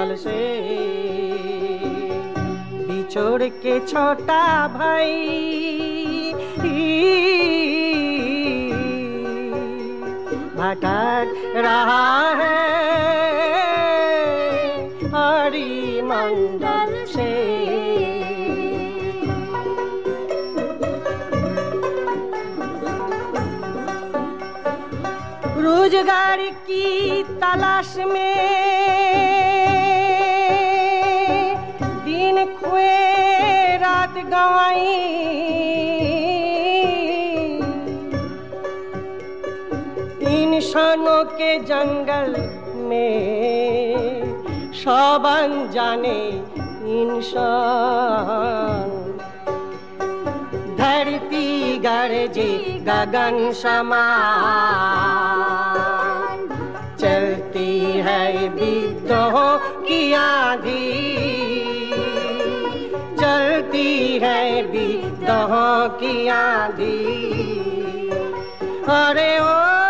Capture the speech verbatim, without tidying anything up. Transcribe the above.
मंडल से बिछोड़ के छोटा भाई भटक रहा है हरि मंडल से। रोजगार की तलाश में दिन खोए रात गंवाई, इंसानों के जंगल में सब अनजाने इंसान, धरती गरजे गगन समान, चलती है विद्रोह की आंधी, चलती है विद्रोह की आंधी। अरे ओ